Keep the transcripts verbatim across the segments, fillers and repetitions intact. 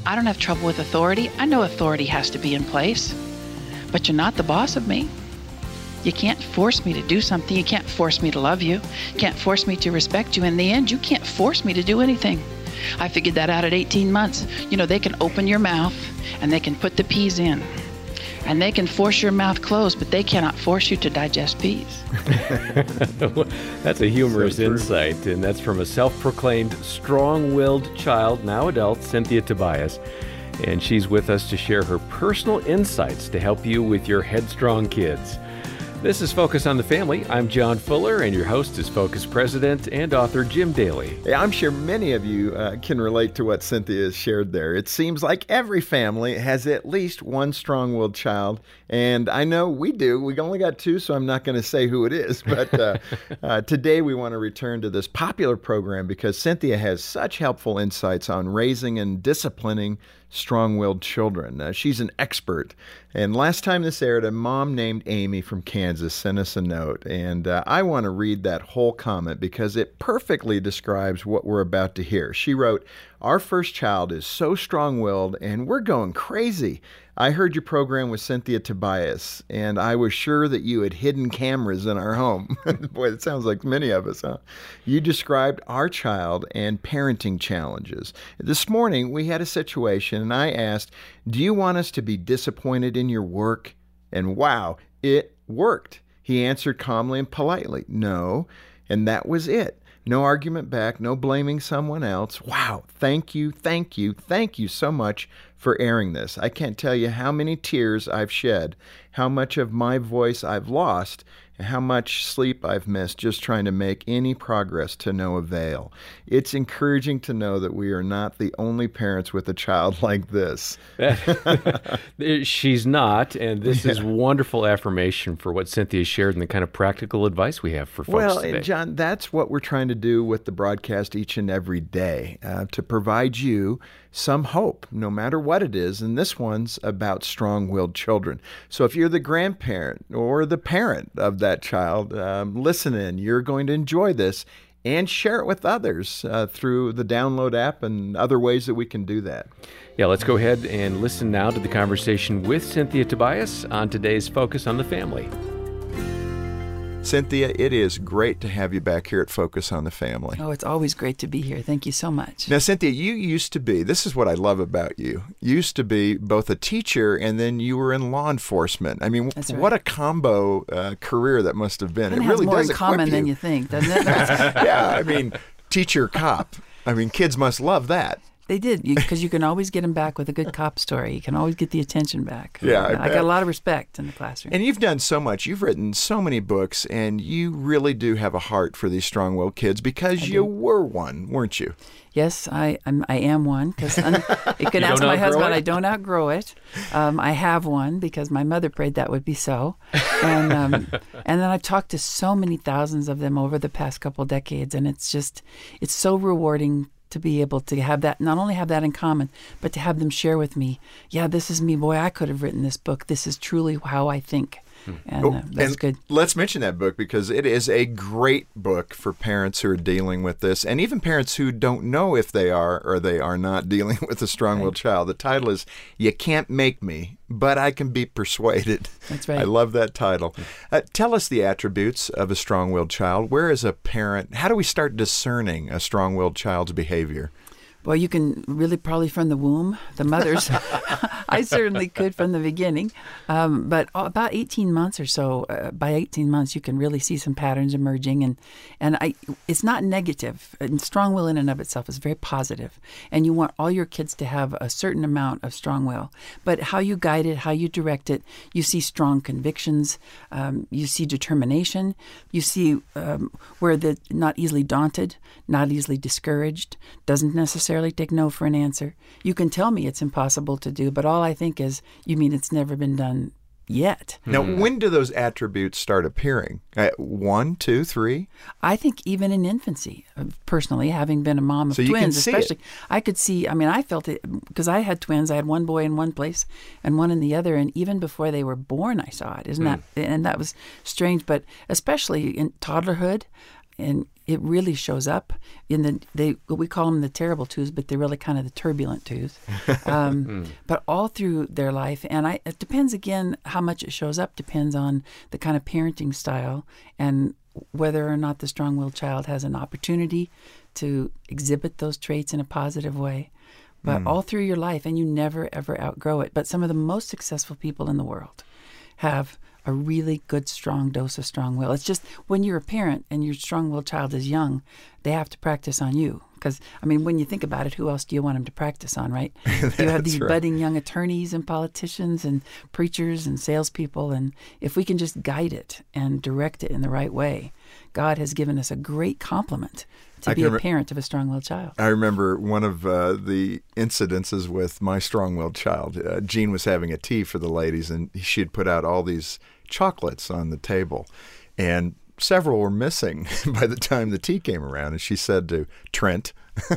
I don't have trouble with authority. I know authority has to be in place, but you're not the boss of me. You can't force me to do something. You can't force me to love you. You can't force me to respect you. In the end, you can't force me to do anything. I figured that out at eighteen months. You know, they can open your mouth and they can put the peas in. And they can force your mouth closed, but they cannot force you to digest peas. That's a humorous so insight, and that's from a self-proclaimed strong-willed child, now adult, Cynthia Tobias. And she's with us to share her personal insights to help you with your headstrong kids. This is Focus on the Family. I'm John Fuller, and your host is Focus President and author Jim Daly. Yeah, I'm sure many of you uh, can relate to what Cynthia has shared there. It seems like every family has at least one strong-willed child, and I know we do. We only got two, so I'm not going to say who it is. But uh, uh, today we want to return to this popular program because Cynthia has such helpful insights on raising and disciplining strong-willed children. Uh, she's an expert. And last time this aired, a mom named Amy from Kansas sent us a note. And uh, I want to read that whole comment because it perfectly describes what we're about to hear. She wrote, "Our first child is so strong-willed and we're going crazy. I heard your program with Cynthia Tobias, and I was sure that you had hidden cameras in our home." Boy, it sounds like many of us, huh? You described our child and parenting challenges. This morning, we had a situation, and I asked, "Do you want us to be disappointed in your work?" And wow, it worked. He answered calmly and politely, "No," and that was it. No argument back, no blaming someone else. Wow, thank you, thank you, thank you so much for airing this. I can't tell you how many tears I've shed, how much of my voice I've lost, and how much sleep I've missed just trying to make any progress to no avail. It's encouraging to know that we are not the only parents with a child like this. She's not, and this Yeah. is wonderful affirmation for what Cynthia shared and the kind of practical advice we have for folks Well, today. and John, that's what we're trying to do with the broadcast each and every day, uh, to provide you some hope, no matter what it is. And this one's about strong-willed children. So if you're the grandparent or the parent of that child, um, listen in. You're going to enjoy this and share it with others uh, through the Download app and other ways that we can do that. Yeah, let's go ahead and listen now to the conversation with Cynthia Tobias on today's Focus on the Family. Cynthia, it is great to have you back here at Focus on the Family. Oh, it's always great to be here. Thank you so much. Now, Cynthia, you used to be, this is what I love about you, you used to be both a teacher and then you were in law enforcement. I mean, That's what right. a combo uh, career that must have been. It, It has really more does in common equip than you. you think, doesn't it? Yeah, I mean, teacher, cop. I mean, kids must love that. They did, because you, you can always get them back with a good cop story. You can always get the attention back. Yeah, I I, bet. got a lot of respect in the classroom. And you've done so much. You've written so many books, and you really do have a heart for these strong-willed kids because I you do. were one, weren't you? Yes, I I'm, I am one, because you can You ask don't my outgrow husband. it? I don't outgrow it. Um, I have one because my mother prayed that would be so. And um, and then I've talked to so many thousands of them over the past couple decades, and it's just, it's so rewarding to be able to have that, not only have that in common, but to have them share with me, yeah, this is me, boy, I could have written this book. This is truly how I think. And uh, that's and good. Let's mention that book because it is a great book for parents who are dealing with this, and even parents who don't know if they are or they are not dealing with a strong-willed Right. child. The title is "You Can't Make Me, But I Can Be Persuaded." That's right. I love that title. Uh, tell us the attributes of a strong-willed child. Where is a parent? How do we start discerning a strong-willed child's behavior? Well, you can really probably from the womb, the mothers. I certainly could from the beginning. Um, but about eighteen months or so, uh, by eighteen months, you can really see some patterns emerging. And, and I, it's not negative. And strong will in and of itself is very positive. And you want all your kids to have a certain amount of strong will. But how you guide it, how you direct it, you see strong convictions, um, you see determination, you see um, where they're not easily daunted, not easily discouraged, doesn't necessarily take no for an answer. You can tell me it's impossible to do, but all I think is, you mean it's never been done yet? Now, when do those attributes start appearing? At one, two, three? I think even in infancy, uh, personally, having been a mom of So you can twins, see it. especially, I could see, I mean, I felt it because I had twins. I had one boy in one place and one in the other. And even before they were born, I saw it. Isn't that, and that was strange, but especially in toddlerhood, and it really shows up in the they we call them the terrible twos, but they're really kind of the turbulent twos. Um, mm. But all through their life, and I it depends again how much it shows up. Depends on the kind of parenting style and whether or not the strong-willed child has an opportunity to exhibit those traits in a positive way. But mm. all through your life, and you never ever outgrow it. But some of the most successful people in the world have a really good, strong dose of strong will. It's just when you're a parent and your strong-willed child is young, they have to practice on you. Because, I mean, when you think about it, who else do you want them to practice on, right? You have these right. budding young attorneys and politicians and preachers and salespeople. And if we can just guide it and direct it in the right way, God has given us a great compliment to I be a rem- parent of a strong-willed child. I remember one of uh, the incidences with my strong-willed child. Uh, Jean was having a tea for the ladies, and she had put out all these chocolates on the table, and several were missing by the time the tea came around. And she said to Trent,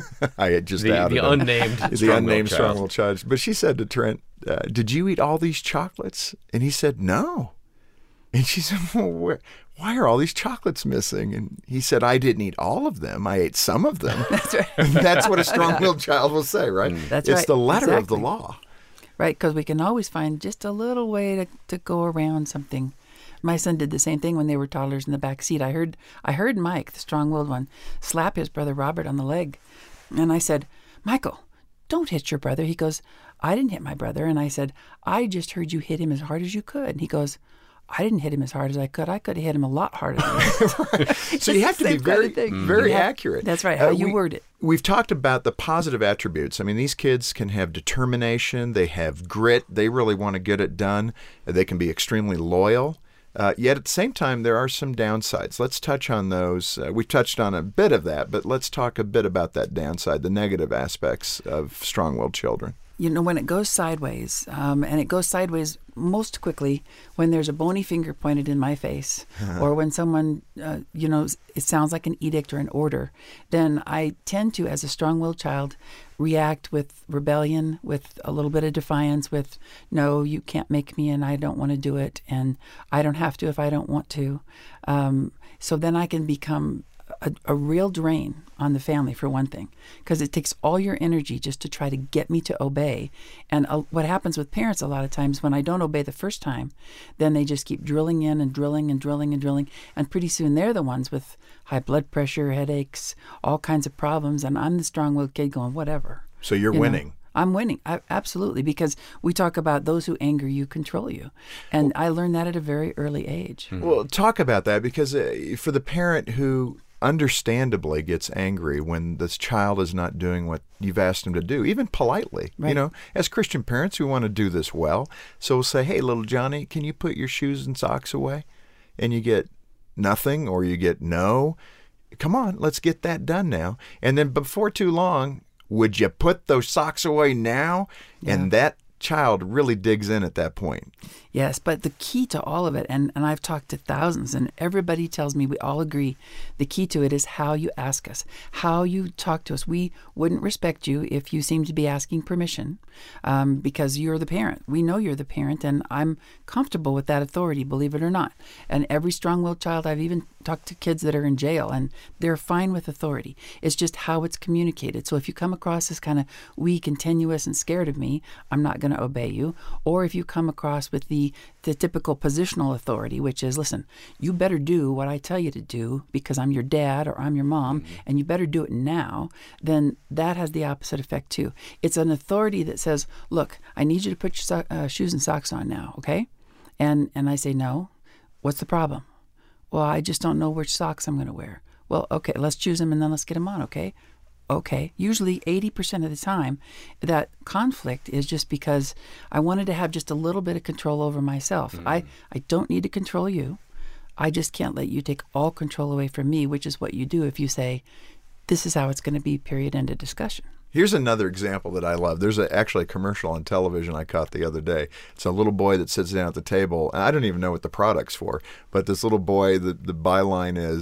I had just the, outed the him, unnamed the strong unnamed strong-willed child. But she said to Trent, uh, "Did you eat all these chocolates?" And he said, "No." And she said, well, where, why are all these chocolates missing? And he said, I didn't eat all of them. I ate some of them. That's right. That's what a strong-willed child will say, right? That's it's right. the letter exactly. of the law. Right, because we can always find just a little way to, to go around something. My son did the same thing when they were toddlers in the back seat. I heard I heard Mike, the strong-willed one, slap his brother Robert on the leg. And I said, Michael, don't hit your brother. He goes, I didn't hit my brother. And I said, I just heard you hit him as hard as you could. And he goes, I didn't hit him as hard as I could. I could have hit him a lot harder than that. Right. So you have to be very, kind of very have, accurate. That's right, how uh, you we, word it. We've talked about the positive attributes. I mean, these kids can have determination. They have grit. They really want to get it done. They can be extremely loyal. Uh, yet at the same time, there are some downsides. Let's touch on those. Uh, we touched on a bit of that, but let's talk a bit about that downside, the negative aspects of strong-willed children. You know, when it goes sideways, um, and it goes sideways most quickly when there's a bony finger pointed in my face, uh-huh. or when someone, uh, you know, it sounds like an edict or an order, then I tend to, as a strong-willed child, react with rebellion, with a little bit of defiance, with, no, you can't make me and I don't want to do it, and I don't have to if I don't want to. Um, so then I can become A, a real drain on the family, for one thing, because it takes all your energy just to try to get me to obey. And uh, what happens with parents a lot of times, when I don't obey the first time, then they just keep drilling in and drilling and drilling and drilling, and pretty soon they're the ones with high blood pressure, headaches, all kinds of problems, and I'm the strong-willed kid going, whatever. So you're you winning. Know? I'm winning, I, absolutely, because we talk about those who anger you control you. And well, I learned that at a very early age. Well, talk about that, because uh, for the parent who understandably gets angry when this child is not doing what you've asked him to do, even politely. Right. You know, as Christian parents, we want to do this well. So we'll say, hey, little Johnny, can you put your shoes and socks away? And you get nothing, or you get no. Come on, let's get that done now. And then before too long, would you put those socks away now? Yeah. And that child really digs in at that point. Yes, but the key to all of it, and, and I've talked to thousands, and everybody tells me, we all agree, the key to it is how you ask us, how you talk to us. We wouldn't respect you if you seem to be asking permission, um, because you're the parent. We know you're the parent, and I'm comfortable with that authority, believe it or not. And every strong-willed child, I've even talked to kids that are in jail, and they're fine with authority. It's just how it's communicated. So if you come across as kind of weak and tenuous and scared of me, I'm not going to obey you. Or if you come across with the the typical positional authority, which is, listen, you better do what I tell you to do because I'm your dad or I'm your mom, mm-hmm. and you better do it now, then that has the opposite effect too. It's an authority that says, look, I need you to put your so- uh, shoes and socks on now, okay? And and I say, no. What's the problem? Well, I just don't know which socks I'm going to wear. Well, okay, let's choose them and then let's get them on, okay? Okay, usually eighty percent of the time, that conflict is just because I wanted to have just a little bit of control over myself. Mm. I, I don't need to control you. I just can't let you take all control away from me, which is what you do if you say, this is how it's going to be, period, end of discussion. Here's another example that I love. There's a, actually a commercial on television I caught the other day. It's a little boy that sits down at the table, and I don't even know what the product's for, but this little boy, the, the byline is,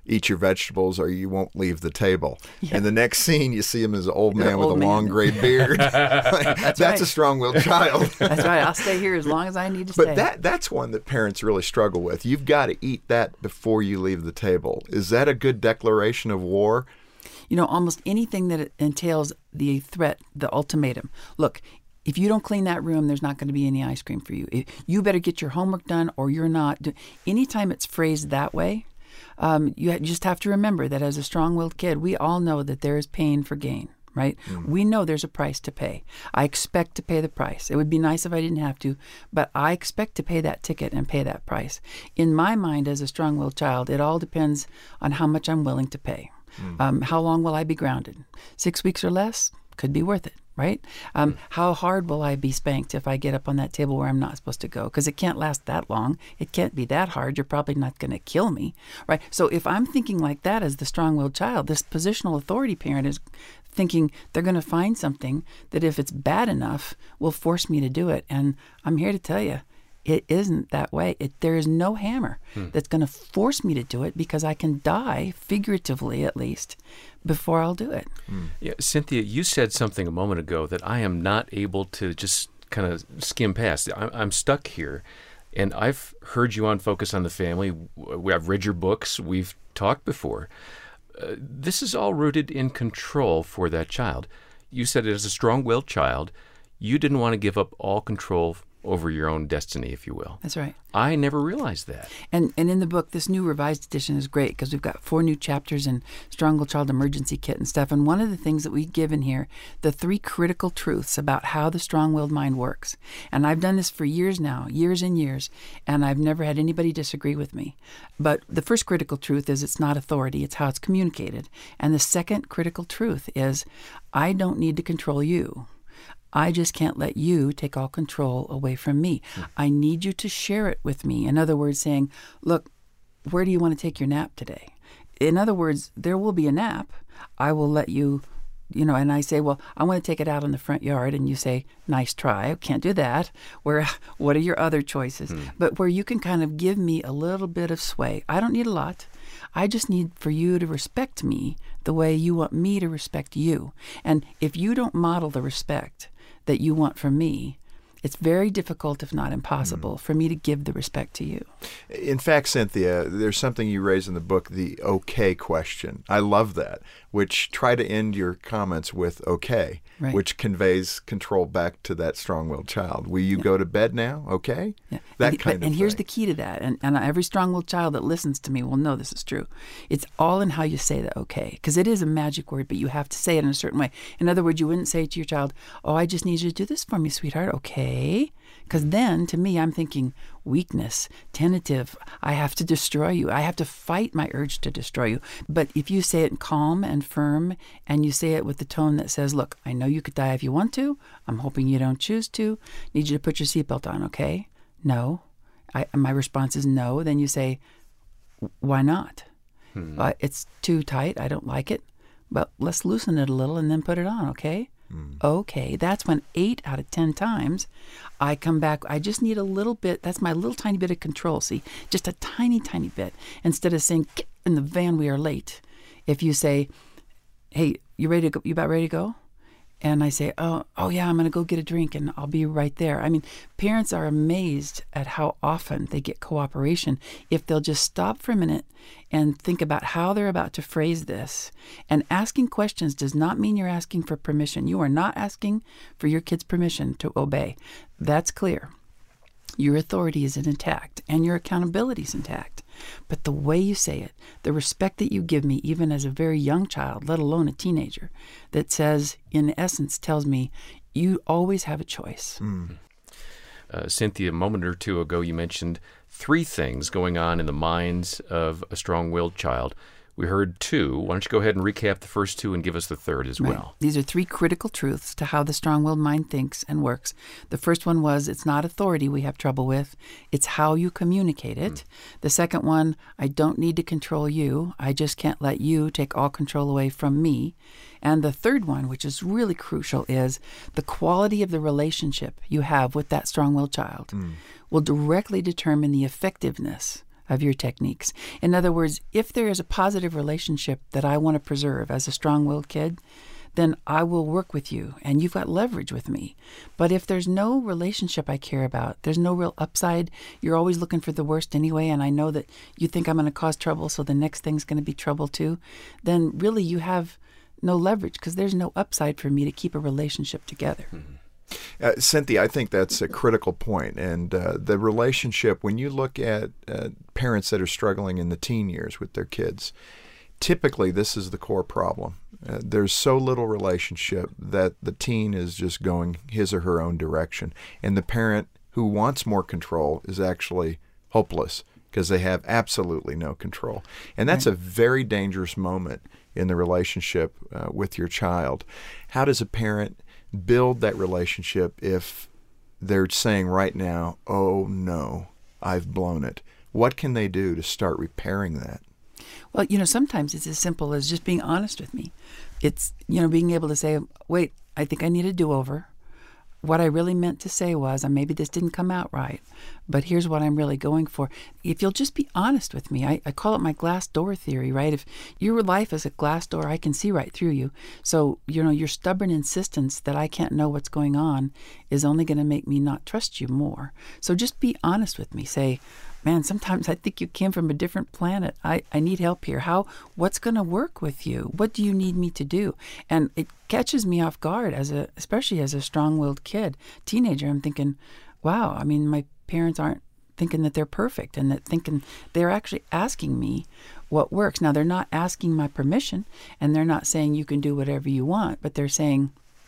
eat your vegetables or you won't leave the table. Yeah. And the next scene, you see him as an old man An with old a man. long gray beard. Like, that's right. a strong-willed child. That's right. I'll stay here as long as I need to But stay. that that's one that parents really struggle with. You've got to eat that before you leave the table. Is that a good declaration of war? You know, almost anything that entails the threat, the ultimatum. Look, if you don't clean that room, there's not going to be any ice cream for you. If you better get your homework done or you're not. Anytime it's phrased that way, um, you just have to remember that as a strong-willed kid, we all know that there is pain for gain, right? Mm. We know there's a price to pay. I expect to pay the price. It would be nice if I didn't have to, but I expect to pay that ticket and pay that price. In my mind, as a strong-willed child, it all depends on how much I'm willing to pay. Mm. Um, how long will I be grounded? Six weeks or less? Could be worth it, right? Um, mm. How hard will I be spanked if I get up on that table where I'm not supposed to go? Because it can't last that long. It can't be that hard. You're probably not going to kill me, right? So if I'm thinking like that as the strong-willed child, this positional authority parent is thinking they're going to find something that if it's bad enough will force me to do it. And I'm here to tell you, it isn't that way. It, there is no hammer hmm. that's going to force me to do it because I can die, figuratively at least, before I'll do it. Hmm. Yeah, Cynthia, you said something a moment ago that I am not able to just kind of skim past. I'm, I'm stuck here. And I've heard you on Focus on the Family. I've read your books. We've talked before. Uh, this is all rooted in control for that child. You said as a strong-willed child, you didn't want to give up all control over your own destiny, if you will. That's right. I never realized that. And and in the book, this new revised edition is great because we've got four new chapters in Strong-Willed Child Emergency Kit and stuff. And one of the things that we give in here, the three critical truths about how the strong-willed mind works. And I've done this for years now, years and years, and I've never had anybody disagree with me. But the first critical truth is it's not authority, it's how it's communicated. And the second critical truth is I don't need to control you. I just can't let you take all control away from me. Mm. I need you to share it with me. In other words, saying, look, where do you want to take your nap today? In other words, there will be a nap. I will let you, you know, and I say, well, I want to take it out in the front yard. And you say, nice try. I can't do that. Where, what are your other choices? Mm. But where you can kind of give me a little bit of sway. I don't need a lot. I just need for you to respect me the way you want me to respect you. And if you don't model the respect that you want from me, it's very difficult, if not impossible, mm. for me to give the respect to you. In fact, Cynthia, there's something you raise in the book, the okay question. I love that, which try to end your comments with okay, right. which conveys control back to that strong-willed child. Will you yeah. go to bed now? Okay? Yeah. That and, kind but, of And here's thing. the key to that, and, and every strong-willed child that listens to me will know this is true. It's all in how you say the okay, because it is a magic word, but you have to say it in a certain way. In other words, you wouldn't say to your child, oh, I just need you to do this for me, sweetheart, okay? Because then, to me, I'm thinking weakness, tentative. I have to destroy you. I have to fight my urge to destroy you. But if you say it calm and firm, and you say it with the tone that says, look, I know you could die if you want to. I'm hoping you don't choose to. Need you to put your seatbelt on, okay? No. I, my response is no. Then you say, why not? Hmm. Uh, it's too tight. I don't like it. But let's loosen it a little and then put it on, okay? Okay, that's when eight out of ten times I come back. I just need a little bit. That's my little tiny bit of control. See, just a tiny, tiny bit. Instead of saying, get in the van, we are late. If you say, hey, you ready to go? You about ready to go? And I say, oh, oh yeah, I'm going to go get a drink and I'll be right there. I mean, parents are amazed at how often they get cooperation if they'll just stop for a minute and think about how they're about to phrase this. And asking questions does not mean you're asking for permission. You are not asking for your kid's permission to obey. That's clear. Your authority is intact and your accountability is intact. But the way you say it, the respect that you give me, even as a very young child, let alone a teenager, that says, in essence, tells me, you always have a choice. Mm. Uh, Cynthia, a moment or two ago, you mentioned three things going on in the minds of a strong-willed child. We heard two. Why don't you go ahead and recap the first two and give us the third as right. well? These are three critical truths to how the strong-willed mind thinks and works. The first one was it's not authority we have trouble with. It's how you communicate it. Mm. The second one, I don't need to control you. I just can't let you take all control away from me. And the third one, which is really crucial, is the quality of the relationship you have with that strong-willed child mm. will directly determine the effectiveness of your techniques. In other words, if there is a positive relationship that I want to preserve as a strong-willed kid, then I will work with you and you've got leverage with me. But if there's no relationship I care about, there's no real upside, you're always looking for the worst anyway, and I know that you think I'm going to cause trouble, so the next thing's going to be trouble too, then really you have no leverage because there's no upside for me to keep a relationship together. Mm-hmm. Uh, Cynthia, I think that's a critical point. And uh, the relationship, when you look at uh, parents that are struggling in the teen years with their kids, typically this is the core problem. Uh, there's so little relationship that the teen is just going his or her own direction. And the parent who wants more control is actually hopeless because they have absolutely no control. And that's right. A very dangerous moment in the relationship uh, with your child. How does a parent build that relationship if they're saying right now, oh no, I've blown it? What can they do to start repairing that? Well, you know, sometimes it's as simple as just being honest with me. It's, you know, being able to say, wait, I think I need a do-over. What I really meant to say was, and maybe this didn't come out right, but here's what I'm really going for. If you'll just be honest with me, I, I call it my glass door theory, right? If your life is a glass door, I can see right through you. So, you know, your stubborn insistence that I can't know what's going on is only going to make me not trust you more. So just be honest with me. Say, man, sometimes I think you came from a different planet. I, I need help here. How, what's going to work with you? What do you need me to do? And it catches me off guard, as a, especially as a strong-willed kid, teenager. I'm thinking, wow, I mean, my parents aren't thinking that they're perfect and that thinking they're actually asking me what works. Now, they're not asking my permission and they're not saying you can do whatever you want, but they're saying,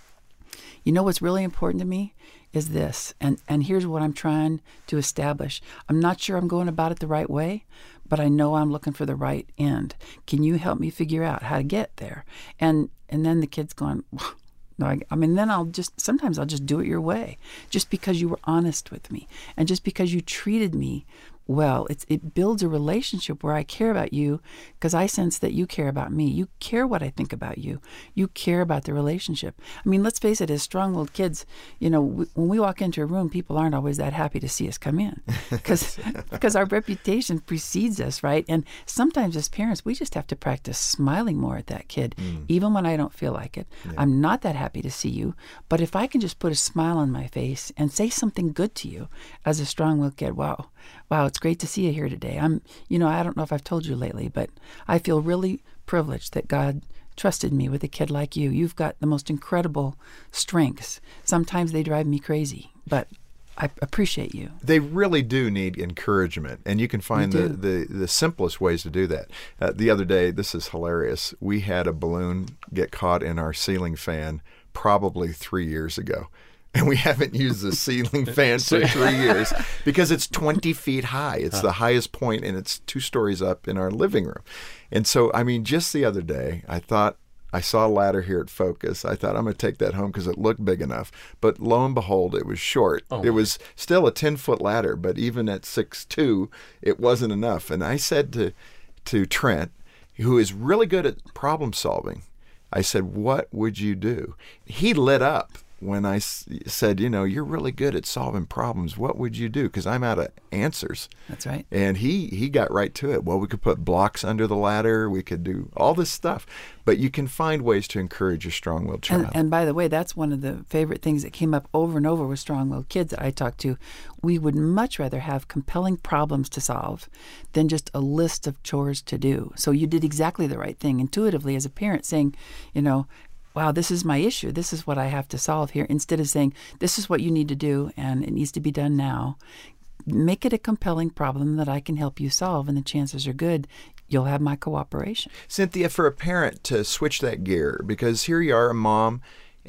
you know what's really important to me is this, and, and here's what I'm trying to establish. I'm not sure I'm going about it the right way, but I know I'm looking for the right end. Can you help me figure out how to get there? And and then the kid's going, no, I, I mean, then I'll just, sometimes I'll just do it your way, just because you were honest with me, and just because you treated me well. It's, it builds a relationship where I care about you because I sense that you care about me. You care what I think about you. You care about the relationship. I mean, let's face it, as strong-willed kids, you know, w- when we walk into a room, people aren't always that happy to see us come in because because our reputation precedes us, right? And sometimes as parents, we just have to practice smiling more at that kid, mm. even when I don't feel like it. Yeah. I'm not that happy to see you, but if I can just put a smile on my face and say something good to you as a strong-willed kid, wow, wow, it's great to see you here today. I'm, you know, I don't know if I've told you lately, but I feel really privileged that God trusted me with a kid like you. You've got the most incredible strengths. Sometimes they drive me crazy, but I appreciate you. They really do need encouragement, and you can find the, the, the simplest ways to do that. Uh, the other day, this is hilarious, we had a balloon get caught in our ceiling fan probably three years ago. And we haven't used the ceiling fan for three years because it's twenty feet high. It's the highest point, and it's two stories up in our living room. And so, I mean, just the other day, I thought, I saw a ladder here at Focus. I thought I'm going to take that home because it looked big enough. But lo and behold, it was short. Oh it was still a ten-foot ladder, but even at six foot two, it wasn't enough. And I said to, to Trent, who is really good at problem solving, I said, what would you do? He lit up when I s- said, you know, you're really good at solving problems. What would you do? Because I'm out of answers. That's right. And he, he got right to it. Well, we could put blocks under the ladder. We could do all this stuff. But you can find ways to encourage a strong-willed child. And, and by the way, that's one of the favorite things that came up over and over with strong-willed kids that I talked to. We would much rather have compelling problems to solve than just a list of chores to do. So you did exactly the right thing intuitively as a parent, saying, you know, wow, this is my issue. This is what I have to solve here. Instead of saying, this is what you need to do and it needs to be done now, make it a compelling problem that I can help you solve, and the chances are good you'll have my cooperation. Cynthia, for a parent to switch that gear, because here you are, a mom,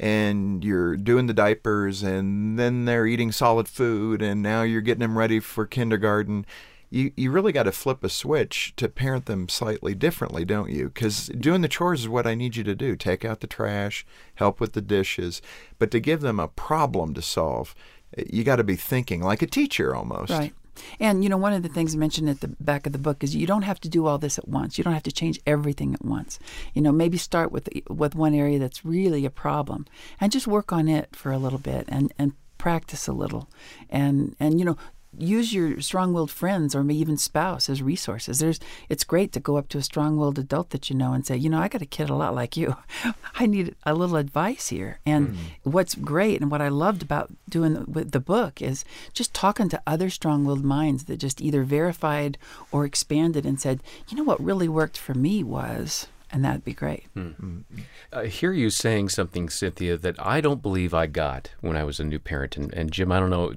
and you're doing the diapers, and then they're eating solid food, and now you're getting them ready for kindergarten. You you really got to flip a switch to parent them slightly differently, don't you? Because doing the chores is what I need you to do. Take out the trash, help with the dishes. But to give them a problem to solve, you got to be thinking like a teacher almost. Right. And, you know, one of the things mentioned at the back of the book is you don't have to do all this at once. You don't have to change everything at once. You know, maybe start with with one area that's really a problem and just work on it for a little bit and, and practice a little. And, and you know, use your strong-willed friends or maybe even spouse as resources. There's, it's great to go up to a strong-willed adult that you know and say, you know, I got a kid a lot like you. I need a little advice here. And mm. what's great and what I loved about doing the, with the book is just talking to other strong-willed minds that just either verified or expanded and said, you know, what really worked for me was... And that'd be great. Mm-hmm. I hear you saying something, Cynthia, that I don't believe I got when I was a new parent. And, and Jim, I don't know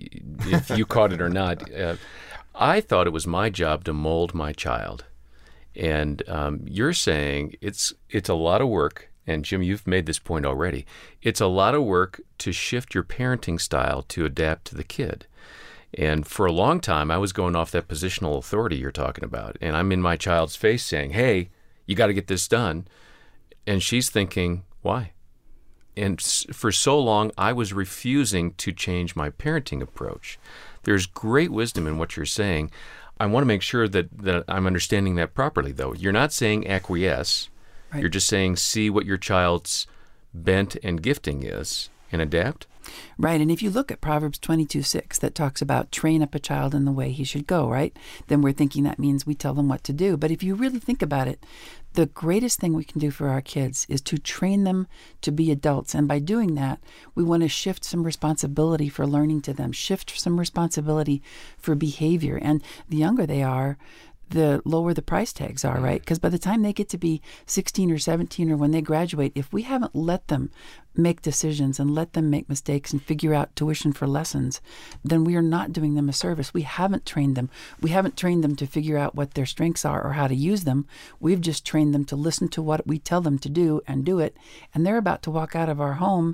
if you caught it or not. Uh, I thought it was my job to mold my child. And um, you're saying it's it's a lot of work. And Jim, you've made this point already. It's a lot of work to shift your parenting style to adapt to the kid. And for a long time, I was going off that positional authority you're talking about. And I'm in my child's face saying, hey, you got to get this done. And she's thinking, why? And for so long, I was refusing to change my parenting approach. There's great wisdom in what you're saying. I want to make sure that, that I'm understanding that properly, though. You're not saying acquiesce. Right. You're just saying see what your child's bent and gifting is and adapt. Right, and if you look at Proverbs twenty-two six, that talks about train up a child in the way he should go, right? Then we're thinking that means we tell them what to do. But if you really think about it, the greatest thing we can do for our kids is to train them to be adults. And by doing that, we want to shift some responsibility for learning to them, shift some responsibility for behavior. And the younger they are, the lower the price tags are, right? Because by the time they get to be sixteen or seventeen or when they graduate, if we haven't let them make decisions and let them make mistakes and figure out tuition for lessons, then we are not doing them a service. We haven't trained them. We haven't trained them to figure out what their strengths are or how to use them. We've just trained them to listen to what we tell them to do and do it. And they're about to walk out of our home.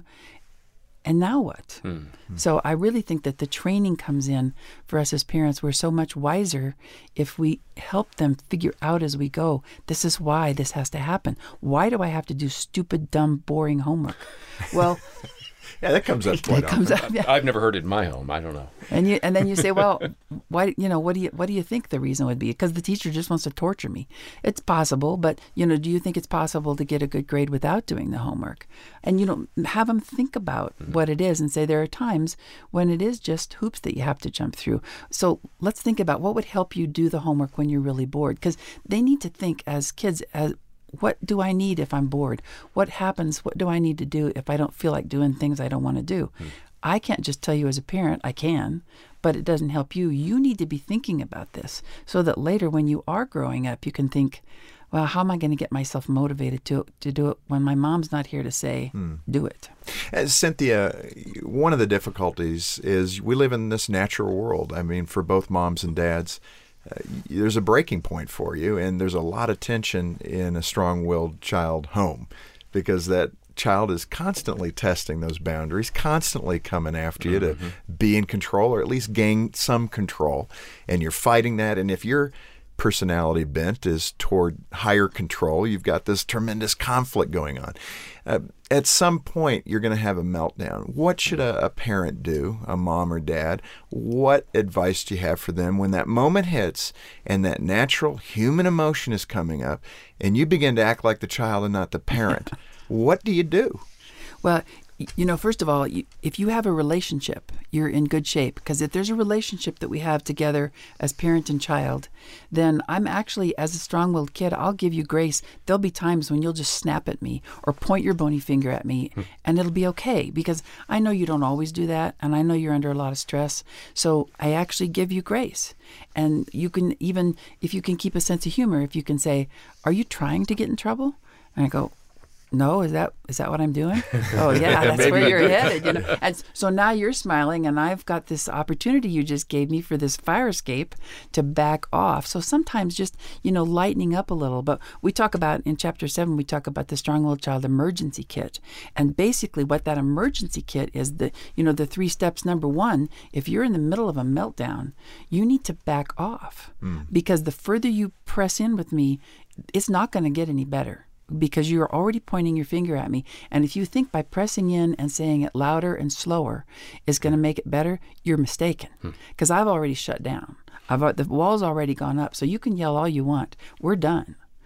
And now what? Mm-hmm. So I really think that the training comes in for us as parents. We're so much wiser if we help them figure out as we go, this is why this has to happen. Why do I have to do stupid, dumb, boring homework? Well... Yeah, that comes up quite it comes often. Up, yeah. I've never heard it in my home. I don't know. And you, and then you say, well, why? You know, what do you what do you think the reason would be? Because the teacher just wants to torture me. It's possible, but you know, do you think it's possible to get a good grade without doing the homework? And you know, have them think about mm-hmm. what it is and say there are times when it is just hoops that you have to jump through. So let's think about what would help you do the homework when you're really bored, because they need to think as kids as. What do I need if I'm bored? What happens? What do I need to do if I don't feel like doing things I don't want to do? Hmm. I can't just tell you as a parent, I can, but it doesn't help you. You need to be thinking about this so that later when you are growing up, you can think, well, how am I going to get myself motivated to to do it when my mom's not here to say, hmm. do it? As Cynthia, one of the difficulties is we live in this natural world. I mean, for both moms and dads, Uh, there's a breaking point for you, and there's a lot of tension in a strong-willed child home because that child is constantly testing those boundaries, constantly coming after you mm-hmm. to be in control or at least gain some control, and you're fighting that. And if your personality bent is toward higher control, you've got this tremendous conflict going on. Uh, at some point, you're going to have a meltdown. What should a, a parent do, a mom or dad? What advice do you have for them when that moment hits and that natural human emotion is coming up and you begin to act like the child and not the parent? What do you do? Well, you know, first of all, you, if you have a relationship, you're in good shape. Because if there's a relationship that we have together as parent and child, then I'm actually, as a strong-willed kid, I'll give you grace. There'll be times when you'll just snap at me or point your bony finger at me, hmm. and it'll be okay. Because I know you don't always do that, and I know you're under a lot of stress. So I actually give you grace. And you can even, if you can keep a sense of humor, if you can say, are you trying to get in trouble? And I go, no, is that is that what I'm doing? Oh, yeah, that's where you're headed. You know? And so now you're smiling, and I've got this opportunity you just gave me for this fire escape to back off. So sometimes just, you know, lightening up a little. But we talk about, in Chapter seven, we talk about the Strong-Willed Child Emergency Kit. And basically what that emergency kit is, the you know, the three steps. Number one, if you're in the middle of a meltdown, you need to back off. Mm. Because the further you press in with me, it's not going to get any better. Because you're already pointing your finger at me. And if you think by pressing in and saying it louder and slower is going to make it better, you're mistaken. Because hmm. I've already shut down. I've The wall's already gone up. So you can yell all you want. We're done.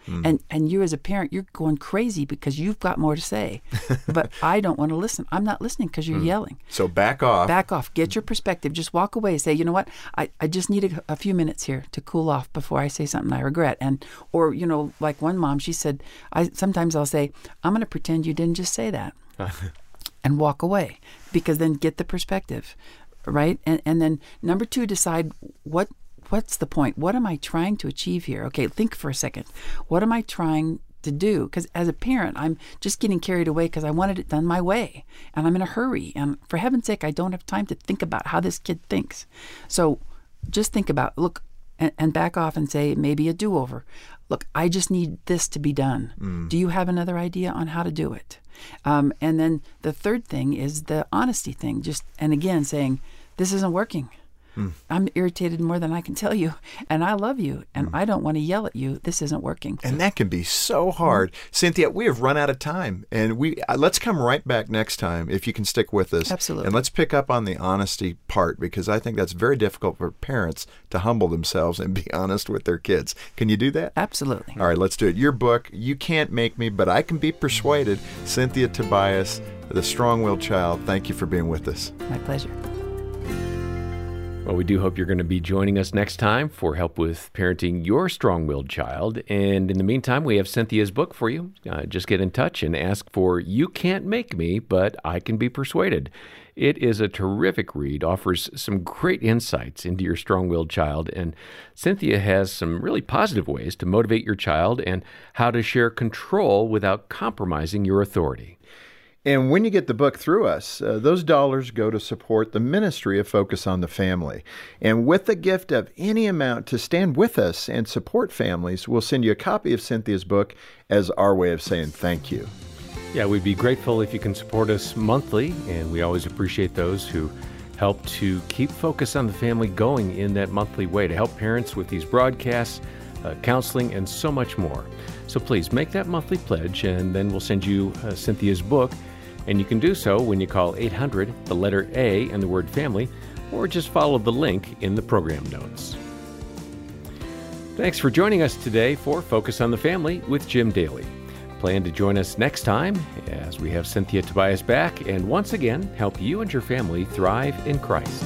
Mm. And and you as a parent, you're going crazy because you've got more to say. But I don't want to listen. I'm not listening because you're mm. yelling. So back off. Back off. Get your perspective. Just walk away. Say, you know what? I, I just need a, a few minutes here to cool off before I say something I regret. And or, you know, like one mom, she said, I sometimes I'll say, I'm going to pretend you didn't just say that. And walk away, because then get the perspective, right? And and then number two, decide what what's the point? What am I trying to achieve here? Okay, think for a second. What am I trying to do? Because as a parent, I'm just getting carried away because I wanted it done my way, and I'm in a hurry. And for heaven's sake, I don't have time to think about how this kid thinks. So just think about, look, and, and back off and say maybe a do-over. Look, I just need this to be done. Mm. Do you have another idea on how to do it? Um, and then the third thing is the honesty thing. Just and again saying, this isn't working. Mm. I'm irritated more than I can tell you, and I love you, and mm. I don't want to yell at you. This isn't working. And that can be so hard. Mm. Cynthia, we have run out of time, and we uh, let's come right back next time if you can stick with us. Absolutely. And let's pick up on the honesty part, because I think that's very difficult for parents to humble themselves and be honest with their kids. Can you do that? Absolutely. All right, let's do it. Your book, You Can't Make Me, But I Can Be Persuaded. Cynthia Tobias, The Strong-Willed Child. Thank you for being with us. My pleasure. Well, we do hope you're going to be joining us next time for help with parenting your strong-willed child. And in the meantime, we have Cynthia's book for you. Uh, just get in touch and ask for You Can't Make Me, But I Can Be Persuaded. It is a terrific read, offers some great insights into your strong-willed child, and Cynthia has some really positive ways to motivate your child and how to share control without compromising your authority. And when you get the book through us, uh, those dollars go to support the ministry of Focus on the Family. And with the gift of any amount to stand with us and support families, we'll send you a copy of Cynthia's book as our way of saying thank you. Yeah, we'd be grateful if you can support us monthly, and we always appreciate those who help to keep Focus on the Family going in that monthly way to help parents with these broadcasts, uh, counseling, and so much more. So please make that monthly pledge, and then we'll send you uh, Cynthia's book. And you can do so when you call eight hundred, the letter A, and the word family, or just follow the link in the program notes. Thanks for joining us today for Focus on the Family with Jim Daly. Plan to join us next time as we have Cynthia Tobias back and once again help you and your family thrive in Christ.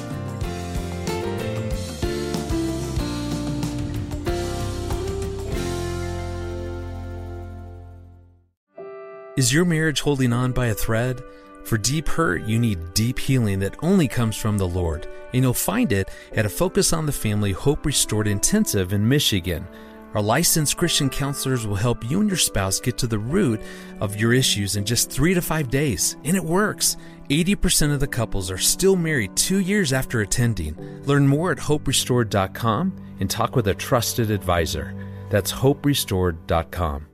Is your marriage holding on by a thread? For deep hurt, you need deep healing that only comes from the Lord. And you'll find it at a Focus on the Family Hope Restored Intensive in Michigan. Our licensed Christian counselors will help you and your spouse get to the root of your issues in just three to five days. And it works. eighty percent of the couples are still married two years after attending. Learn more at hope restored dot com and talk with a trusted advisor. That's hope restored dot com.